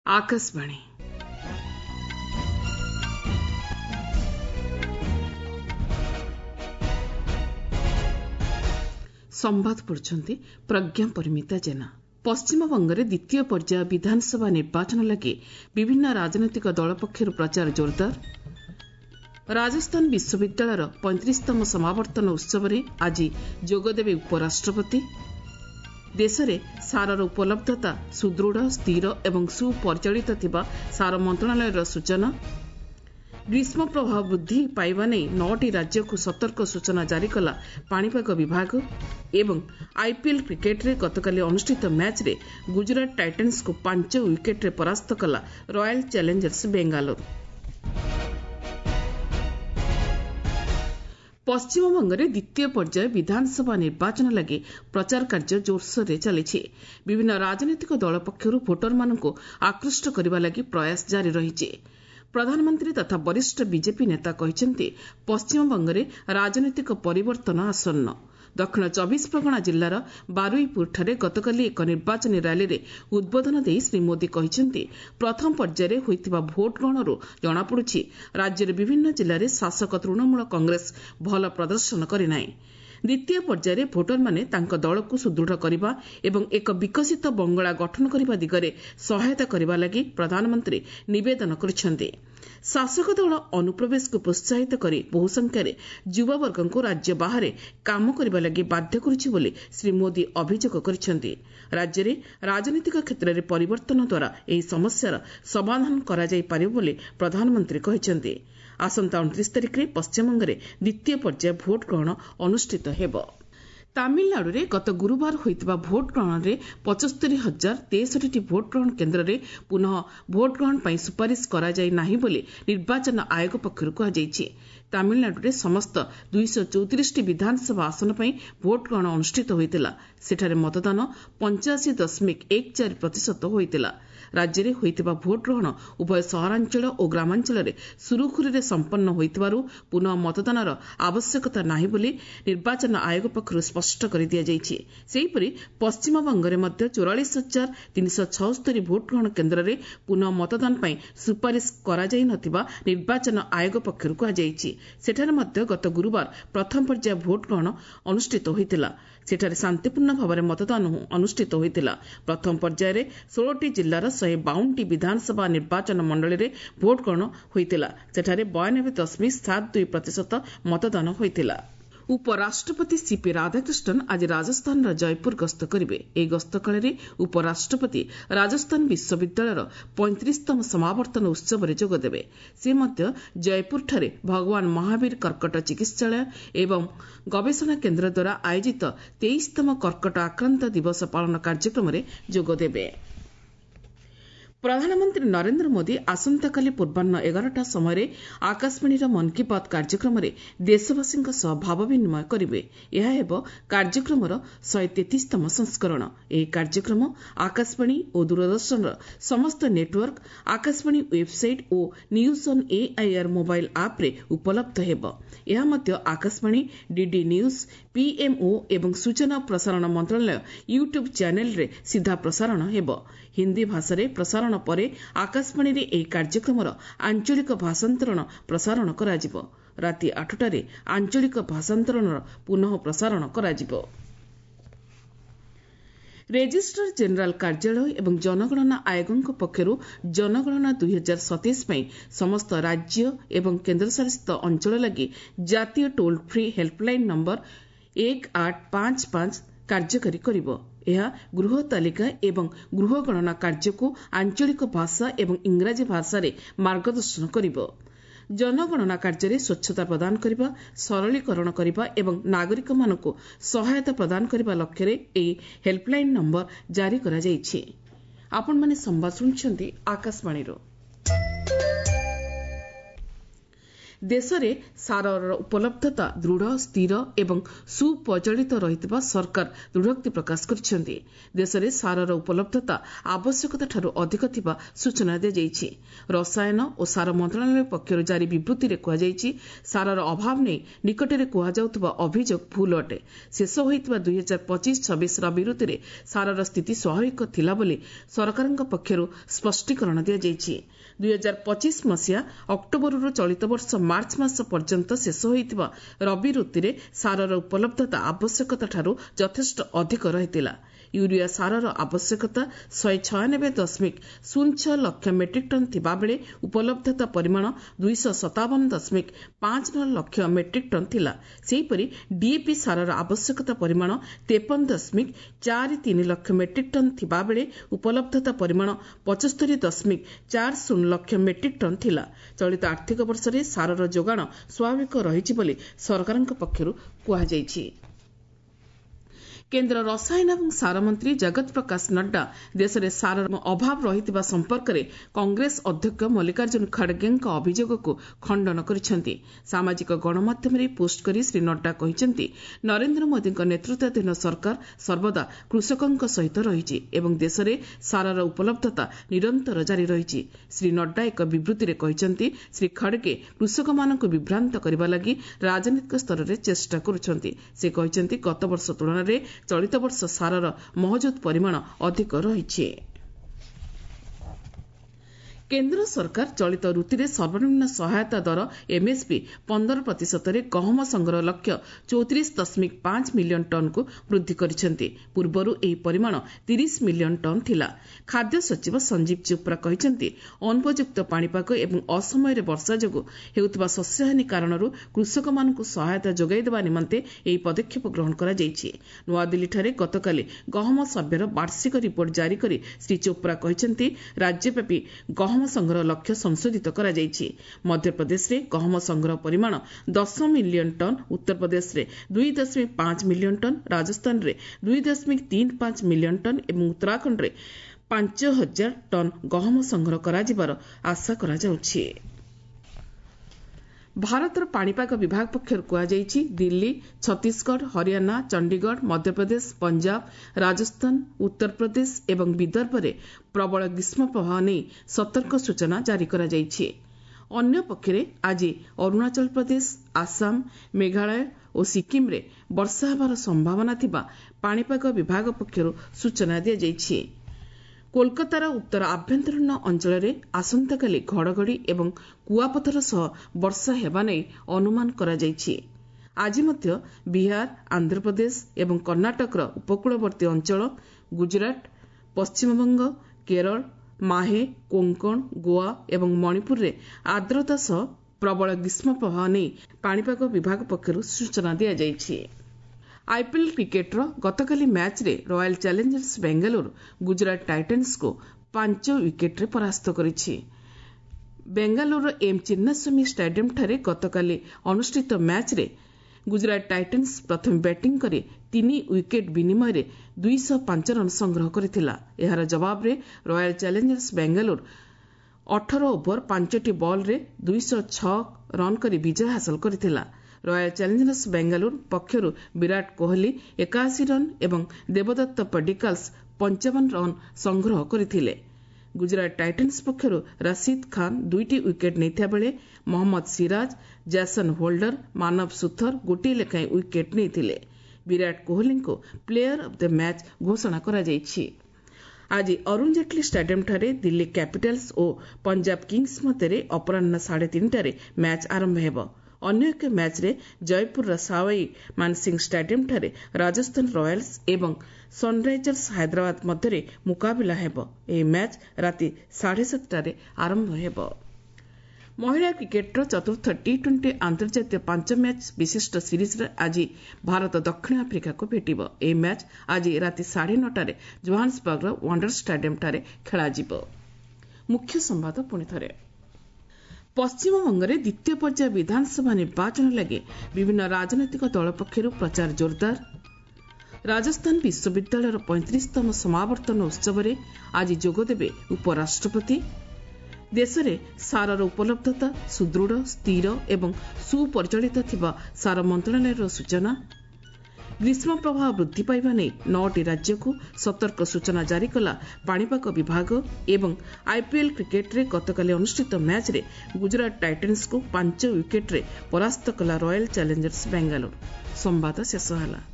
आकाशवाणी संवाद पढ़ुछंती प्रज्ञा परिमिता जेना। पश्चिमबंगरे द्वितीय पर्याय विधानसभा निर्वाचन लगी विभिन्न राजनैतिक दल पक्षर प्रचार जोरदार। राजस्थान विश्वविद्यालयर 35तम समावर्तन उत्सव में आज जोगदेवे उपराष्ट्रपति। देशरे सारर उपलब्धता सुदृढ़ स्थिर एवं सुपरिचालित थिबा सार मंत्रणालयर सूचना। ग्रीष्म प्रभाव वृद्धि पाइबा नहीं 9टी राज्य को सतर्क सूचना जारी कला पाणीपाग विभाग। एवं आईपीएल क्रिकेट रे गतकाली अनुष्ठित मैच रे गुजरात टाइटन्स को 5 विकेट रे परास्त कला रॉयल चैलेंजर्स बेंगालोर। पश्चिमबंगरे द्वितीय पर्याय विधानसभा निर्वाचन लगी प्रचार कार्य जोरसोर चली। विभिन्न राजनैतिक दल पक्षर भोटरमानंकु आकृष्ट करने लगी प्रयास जारी रही। प्रधानमंत्री तथा वरिष्ठ बीजेपी नेता कहते पश्चिमबंगरे राजनैतिक परिवर्तन आसन्न। दक्षिण 24 परगना जिल्लार बारुईपुरଠାରେ गतकाली एक निर्वाचनी रैली रे उद्बोधन देई श्री मोदी कहते प्रथम पर्यायर होइतिबा भोट ग्रहणरू जଣାपड़ुछि राज्यर विभिन्न जिल्लारे शासक तृणमूल कांग्रेस भल प्रदर्शन करिनाई। द्वितीय पर्यायर भोटर माने तांको दलକୁ सुदृढ़ करबा एवं एक विकसित बंगला गठन करबा दिगरे सहायता करबा लागि प्रधानमंत्री निवेदन करिसेंती। शासक दल अनुप्रवेश को प्रोत्साहित करी बहु संख्यार युवावर्ग को राज्य बाहर काम करबा लागि बाध्य करुछि बोली श्री मोदी अभियोग करिसेंती। राज्य रे राजनीतिक क्षेत्र में परिवर्तन द्वारा एही समस्यार समाधान करा जाई पारिबो बोली प्रधानमंत्री कहिसेंती। आसंता 29 तारिख में पश्चिमबंगरे द्वितीय पर्याय भोट ग्रहण अनुष्ठित हेबो। तामिलनाडु रे गत गुरुवार होइतिबा भोट ग्रहण रे 75,063टी भोट ग्रहण केन्द्र रे पुनः भोट ग्रहण पई सुपारिश करा जाई नाही बोली निर्वाचन आयोग पक्षरु कहा जायछि। तामिलनाडु रे समस्त 234टी विधानसभा आसन पई भोट ग्रहण अनुष्ठित होइतिला। सेठारे मतदान 85.14% होइतिला। राज्य में होइतिबा भोट ग्रहण उभय सहरांचल और ग्रामांचल रे सुरुखुरी संपन्न होइतिबारु पुनः मतदानर आवश्यकता नाही बोली निर्वाचन आयोग पक्षरु स्पष्ट कर दिया जायछि। सेहिपरि पश्चिमबंगरे मध्य 44,376 भोट ग्रहण केन्द्र रे पुनः मतदान पई सुपारिश करा जाई नथिबा निर्वाचन आयोग पक्षरु कहा जायछि। सेठारे मध्य गत गुरुवार प्रथम पर्याय भोट ग्रहण अनुष्ठित होइतिला। सेठारे शांतिपूर्ण भाव मतदान अनुष्ठित होइतिला। प्रथम पर्यायर 16टी जिल्लार 152टी विधानसभा निर्वाचन मंडली रे भोट ग्रहण होइतिला। सेठारे 92.72% मतदान होइतिला। उपराष्ट्रपति सीपी राधाकृष्णन आज राजस्थान जयपुर गस्त करेंगे। ए गस्त काल उपराष्ट्रपति राजस्थान विश्वविद्यालयर 35तम समावर्तन उत्सव में जोगदेवे। से मध्य जयपुर ठारे भगवान महावीर कर्कट चिकित्सालय एवं गवेषणा केन्द्र द्वारा आयोजित 23तम कर्कट आक्रांत दिवस पालन कार्यक्रम में जोगदेवे। प्रधानमंत्री नरेंद्र मोदी आसंताकाली पूर्वाह्न 11टा समय आकाशवाणीर मन की बात कार्यक्रम में देशवासी भाव विनिमय करेंगे। यह हेब कार्यक्रमर 133तम संस्करण। यह कार्यक्रम आकाशवाणी और दूरदर्शन समस्त नेटवर्क, आकाशवाणी वेबसाइट और news on AIR mobile app रे उपलब्ध हेब। यह मध्य आकाशवाणी, डीडी न्यूज, पीएमओ एवं सूचना प्रसारण मंत्रालय यूट्यूब चैनल रे सीधा प्रसारण हेब। हिंदी भाषा रे प्रसारण परे आकाशवाणी रे एही कार्यक्रमर आंचलिक भाषांतरण प्रसारण कराजिबो। राति 8टारे आंचलिक भाषांतरणर पुनः प्रसारण कराजिबो। रेजिस्ट्रार जनरल कार्यालय एवं जनगणना आयोगों पक्षरु जनगणना 2027 में समस्त राज्य एवं केन्द्रशासित अंचल लगी जातीय टोल फ्री हेल्पलाइन नंबर 1855 कार्यकारी करिबो। यह गृह तालिका एवं गृह गणना कार्य को आंचलिक भाषा एवं इंग्राजी भाषा रे मार्गदर्शन करिबो। जनगणना कार्य स्वच्छता प्रदान करने, सरलीकरण करने एवं नागरिक मानक सहायता प्रदान करने लक्ष्य रे एही हेल्पलाइन नंबर जारी करा जायछि। आपण माने संवाद सुनछंती आकाशवाणी रो। ଦେଶରେ ସାରର ଉପଲବ୍ଧତା ଦୃଢ଼ ସ୍ଥିର ଏବଂ ସୁପରିଚାଳିତ ରହିଥିବା ସରକାର ଦୃଢ଼ୋକ୍ତି ପ୍ରକାଶ କରିଛନ୍ତି। ଦେଶରେ ସାରର ଉପଲବ୍ଧତା ଆବଶ୍ୟକତାଠାରୁ ଅଧିକ ଥିବା ସୂଚନା ଦିଆଯାଇଛି। ରସାୟନ ଓ ସାର ମନ୍ତ୍ରଣାଳୟ ପକ୍ଷରୁ ଜାରି ବିବୃତ୍ତିରେ କୁହାଯାଇଛି, ସାରର ଅଭାବ ନେଇ ନିକଟରେ କୁହାଯାଉଥିବା ଅଭିଯୋଗ ଭୁଲ୍ ଅଟେ। ଶେଷ ହୋଇଥିବା 2025-26 ରବି ଋତୁରେ ସାରର ସ୍ଥିତି ସ୍ୱାଭାବିକ ଥିଲା ବୋଲି ସରକାରଙ୍କ ପକ୍ଷରୁ ସ୍ପଷ୍ଟୀକରଣ ଦିଆଯାଇଛି। 2025 ମସିହା ଅକ୍ଟୋବରରୁ ଚଳିତ ବର୍ଷ ମାର୍ଚ୍ଚ ମାସ ପର୍ଯ୍ୟନ୍ତ ଶେଷ ହୋଇଥିବା ରବି ଋତୁରେ ସାରର ଉପଲବ୍ଧତା ଆବଶ୍ୟକତାଠାରୁ ଯଥେଷ୍ଟ ଅଧିକ ରହିଥିଲା। ୟୁରିଆ ସାରର ଆବଶ୍ୟକତା 196.06 ଲକ୍ଷ ମେଟ୍ରିକ୍ ଟନ୍ ଥିବାବେଳେ ଉପଲବ୍ଧତା ପରିମାଣ 257.59 ଲକ୍ଷ ମେଟ୍ରିକ୍ ଟନ୍ ଥିଲା। ସେହିପରି ଡିଏପି ସାରର ଆବଶ୍ୟକତା ପରିମାଣ 53.43 ଲକ୍ଷ ମେଟ୍ରିକ୍ ଟନ୍ ଥିବାବେଳେ ଉପଲବ୍ଧତା ପରିମାଣ 75.40 ଲକ୍ଷ ମେଟ୍ରିକ୍ ଟନ୍ ଥିଲା। ଚଳିତ ଆର୍ଥିକ ବର୍ଷରେ ସାରର ଯୋଗାଣ ସ୍ୱାଭାବିକ ରହିଛି ବୋଲି ସରକାରଙ୍କ ପକ୍ଷରୁ କୁହାଯାଇଛି। କେନ୍ଦ୍ର ରସାୟନ ଏବଂ ସାର ମନ୍ତ୍ରୀ ଜଗତ ପ୍ରକାଶ ନଡ୍ଡା ଦେଶରେ ସାରର ଅଭାବ ରହିଥିବା ସମ୍ପର୍କରେ କଂଗ୍ରେସ ଅଧ୍ୟକ୍ଷ ମଲ୍ଲିକାର୍ଜୁନ ଖଡଗେଙ୍କ ଅଭିଯୋଗକୁ ଖଣ୍ଡନ କରିଛନ୍ତି। ସାମାଜିକ ଗଣମାଧ୍ୟମରେ ପୋଷ୍ଟ କରି ଶ୍ରୀ ନଡ୍ଡା କହିଛନ୍ତି, ନରେନ୍ଦ୍ର ମୋଦିଙ୍କ ନେତୃତ୍ୱାଧୀନ ସରକାର ସର୍ବଦା କୃଷକଙ୍କ ସହିତ ରହିଛି ଏବଂ ଦେଶରେ ସାରର ଉପଲବ୍ଧତା ନିରନ୍ତର ଜାରି ରହିଛି। ଶ୍ରୀ ନଡ୍ଡା ଏକ ବିବୃତ୍ତିରେ କହିଛନ୍ତି, ଶ୍ରୀ ଖଡଗେ କୃଷକମାନଙ୍କୁ ବିଭ୍ରାନ୍ତ କରିବା ଲାଗି ରାଜନୈତିକ ସ୍ତରରେ ଚେଷ୍ଟା କରୁଛନ୍ତି। ସେ କହିଛନ୍ତି, ଗତବର୍ଷ ତୁଳନାରେ ଚଳିତ ବର୍ଷ ସାରର ମହଜୁଦ ପରିମାଣ ଅଧିକ ରହିଛି। କେନ୍ଦ୍ର ସରକାର ଚଳିତ ଋତୁରେ ସର୍ବନିମ୍ନ ସହାୟତା ଦର ଏମ୍ଏସ୍ପି 15%ରେ ଗହମ ସଂଗ୍ରହ ଲକ୍ଷ୍ୟ 34.5 ମିଲିୟନ ଟନ୍କୁ ବୃଦ୍ଧି କରିଛନ୍ତି। ପୂର୍ବରୁ ଏହି ପରିମାଣ 30 ମିଲିୟନ ଟନ୍ ଥିଲା। ଖାଦ୍ୟ ସଚିବ ସଞ୍ଜୀବ ଚୋପ୍ରା କହିଛନ୍ତି, ଅନୁପଯୁକ୍ତ ପାଣିପାଗ ଏବଂ ଅସମୟରେ ବର୍ଷା ଯୋଗୁଁ ହେଉଥିବା ଶସ୍ୟହାନୀ କାରଣରୁ କୃଷକମାନଙ୍କୁ ସହାୟତା ଯୋଗାଇ ଦେବା ନିମନ୍ତେ ଏହି ପଦକ୍ଷେପ ଗ୍ରହଣ କରାଯାଇଛି। ନୂଆଦିଲ୍ଲୀଠାରେ ଗତକାଲି ଗହମ ସର୍ଭେର ବାର୍ଷିକ ରିପୋର୍ଟ ଜାରି କରି ଶ୍ରୀ ଚୋପ୍ରା କହିଛନ୍ତି, ରାଜ୍ୟବ୍ୟାପୀ ଗହମ ସଂଗ୍ରହ ଲକ୍ଷ୍ୟ ସଂଶୋଧିତ କରାଯାଇଛି। ମଧ୍ୟପ୍ରଦେଶରେ ଗହମ ସଂଗ୍ରହ ପରିମାଣ 10 ମିଲିୟନ ଟନ୍, ଉତ୍ତରପ୍ରଦେଶରେ 2.5 ମିଲିୟନ ଟନ୍, ରାଜସ୍ଥାନରେ 2.35 ମିଲିୟନ ଟନ୍ ଏବଂ ଉତ୍ତରାଖଣ୍ଡରେ 5,000 ଟନ୍ ଗହମ ସଂଗ୍ରହ କରାଯିବାର ଆଶା କରାଯାଉଛି। ଭାରତର ପାଣିପାଗ ବିଭାଗ ପକ୍ଷରୁ କୁହାଯାଇଛି, ଦିଲ୍ଲୀ, ଛତିଶଗଡ଼, ହରିୟାଣା, ଚଣ୍ଡିଗଡ଼, ମଧ୍ୟପ୍ରଦେଶ, ପଞ୍ଜାବ, ରାଜସ୍ଥାନ, ଉତ୍ତରପ୍ରଦେଶ ଏବଂ ବିଦର୍ଭରେ ପ୍ରବଳ ଗ୍ରୀଷ୍ମ ପ୍ରବାହ ନେଇ ସତର୍କ ସୂଚନା ଜାରି କରାଯାଇଛି। ଅନ୍ୟପକ୍ଷରେ ଆଜି ଅରୁଣାଚଳ ପ୍ରଦେଶ, ଆସାମ, ମେଘାଳୟ ଓ ସିକିମ୍ରେ ବର୍ଷା ହେବାର ସମ୍ଭାବନା ଥିବା ପାଣିପାଗ ବିଭାଗ ପକ୍ଷରୁ ସୂଚନା ଦିଆଯାଇଛି। କୋଲକାତାର ଉତ୍ତର ଆଭ୍ୟନ୍ତରୀଣ ଅଞ୍ଚଳରେ ଆସନ୍ତାକାଲି ଘଡ଼ଘଡ଼ି ଏବଂ କୁଆପଥର ସହ ବର୍ଷା ହେବା ନେଇ ଅନୁମାନ କରାଯାଇଛି। ଆଜି ମଧ୍ୟ ବିହାର, ଆନ୍ଧ୍ରପ୍ରଦେଶ ଏବଂ କର୍ଣ୍ଣାଟକର ଉପକୂଳବର୍ତ୍ତୀ ଅଞ୍ଚଳ, ଗୁଜରାଟ, ପଶ୍ଚିମବଙ୍ଗ, କେରଳ, ମାହେ, କୋଙ୍କଣ, ଗୋଆ ଏବଂ ମଣିପୁରରେ ଆର୍ଦ୍ରତା ସହ ପ୍ରବଳ ଗ୍ରୀଷ୍ମ ପ୍ରବାହ ନେଇ ପାଣିପାଗ ବିଭାଗ ପକ୍ଷରୁ ସୂଚନା ଦିଆଯାଇଛି। ଆଇପିଏଲ୍ କ୍ରିକେଟ୍ର ଗତକାଲି ମ୍ୟାଚ୍ରେ ରୟାଲ୍ ଚ୍ୟାଲେଞ୍ଜର୍ସ ବେଙ୍ଗାଲୁରୁ ଗୁଜରାଟ ଟାଇଟାନ୍ସକୁ 5 ୱିକେଟ୍ରେ ପରାସ୍ତ କରିଛି। ବେଙ୍ଗାଲୁରୁର ଏମ୍ ଚିନ୍ନାସ୍ୱାମୀ ଷ୍ଟାଡିୟମ୍ଠାରେ ଗତକାଲି ଅନୁଷ୍ଠିତ ମ୍ୟାଚ୍ରେ ଗୁଜରାଟ ଟାଇଟାନ୍ସ ପ୍ରଥମେ ବ୍ୟାଟିଂ କରି 3 ୱିକେଟ୍ ବିନିମୟରେ 205 ରନ୍ ସଂଗ୍ରହ କରିଥିଲା। ଏହାର ଜବାବରେ ରୟାଲ୍ ଚ୍ୟାଲେଞ୍ଜର୍ସ ବେଙ୍ଗାଲୁରୁ 18 ଓଭର 5ଟି ବଲ୍ରେ 206 ରନ୍ କରି ବିଜୟ ହାସଲ କରିଥିଲା। ରୟାଲ୍ ଚ୍ୟାଲେଞ୍ଜର୍ସ ବେଙ୍ଗାଲୁରୁ ପକ୍ଷରୁ ବିରାଟ କୋହଲି 81 ରନ୍ ଏବଂ ଦେବଦତ୍ତ ପଡିକାଲ୍ସ 55 ରନ୍ ସଂଗ୍ରହ କରିଥିଲେ। ଗୁଜରାଟ ଟାଇଟାନ୍ସ ପକ୍ଷରୁ ରସିଦ୍ ଖାନ୍ 2ଟି ୱିକେଟ୍ ନେଇଥିବାବେଳେ ମହମ୍ମଦ ସିରାଜ, ଜ୍ୟାସନ୍ ହୋଲ୍ଡର, ମାନବ ସୁଥର ଗୋଟିଏ ଲେଖାଏଁ ୱିକେଟ୍ ନେଇଥିଲେ। ବିରାଟ କୋହଲିଙ୍କୁ ପ୍ଲେୟର ଅଫ୍ ଦ ମ୍ୟାଚ୍ ଘୋଷଣା କରାଯାଇଛି। ଆଜି ଅରୁଣ ଜେଟ୍ଲୀ ଷ୍ଟାଡିୟମ୍ଠାରେ ଦିଲ୍ଲୀ କ୍ୟାପିଟାଲ୍ସ ଓ ପଞ୍ଜାବ କିଙ୍ଗ୍ସ ମଧ୍ୟରେ ଅପରାହ୍ନ 3:30ରେ ମ୍ୟାଚ୍ ଆରମ୍ଭ ହେବ। ଅନ୍ୟ ଏକ ମ୍ୟାଚ୍ରେ ଜୟପୁରର ସାୱାଇ ମାନସିଂ ଷ୍ଟାଡିୟମ୍ଠାରେ ରାଜସ୍ଥାନ ରୟାଲ୍ସ ଏବଂ ସନ୍ରାଇଜର୍ସ ହାଇଦ୍ରାବାଦ ମଧ୍ୟରେ ମୁକାବିଲା ହେବ। ଏହି ମ୍ୟାଚ୍ ରାତି 7:30ରେ ଆରମ୍ଭ ହେବ। ମହିଳା କ୍ରିକେଟ୍ର ଚତୁର୍ଥ ଟି-20 ଆନ୍ତର୍ଜାତୀୟ 5 ମ୍ୟାଚ୍ ବିଶିଷ୍ଟ ସିରିଜ୍ରେ ଆଜି ଭାରତ ଦକ୍ଷିଣ ଆଫ୍ରିକାକୁ ଭେଟିବ। ଏହି ମ୍ୟାଚ୍ ଆଜି ରାତି 9:30ରେ ଜୋହାନ୍ସବର୍ଗର ୱାଣ୍ଡରର୍ସ ଷ୍ଟାଡିୟମ୍ଠାରେ ଖେଳାଯିବ। ମୁଖ୍ୟ ସମ୍ବାଦ ପୁଣିଥରେ। ପଶ୍ଚିମବଙ୍ଗରେ ଦ୍ୱିତୀୟ ପର୍ଯ୍ୟାୟ ବିଧାନସଭା ନିର୍ବାଚନ ଲାଗି ବିଭିନ୍ନ ରାଜନୈତିକ ଦଳ ପକ୍ଷରୁ ପ୍ରଚାର ଜୋରଦାର। ରାଜସ୍ଥାନ ବିଶ୍ୱବିଦ୍ୟାଳୟର 35ତମ ସମାବର୍ତ୍ତନ ଉତ୍ସବରେ ଆଜି ଯୋଗଦେବେ ଉପରାଷ୍ଟ୍ରପତି। ଦେଶରେ ସାରର ଉପଲବ୍ଧତା ସୁଦୃଢ଼ ସ୍ଥିର ଏବଂ ସୁପରିଚାଳିତ ଥିବା ସାର ମନ୍ତ୍ରଣାଳୟର ସୂଚନା। ଗ୍ରୀଷ୍ମ ପ୍ରବାହ ବୃଦ୍ଧି ପାଇବା ନେଇ 9ଟି ରାଜ୍ୟକୁ ସତର୍କ ସୂଚନା ଜାରି କଲା ପାଣିପାଗ ବିଭାଗ ଏବଂ ଆଇପିଏଲ୍ କ୍ରିକେଟ୍ରେ ଗତକାଲି ଅନୁଷ୍ଠିତ ମ୍ୟାଚ୍ରେ ଗୁଜରାଟ ଟାଇଟାନ୍ସକୁ 5 ୱିକେଟ୍ରେ ପରାସ୍ତ କଲା ରୟାଲ୍ ଚ୍ୟାଲେଞ୍ଜର୍ସ ବାଙ୍ଗାଲୋର। ସମ୍ବାଦ ଶେଷ ହେଲା।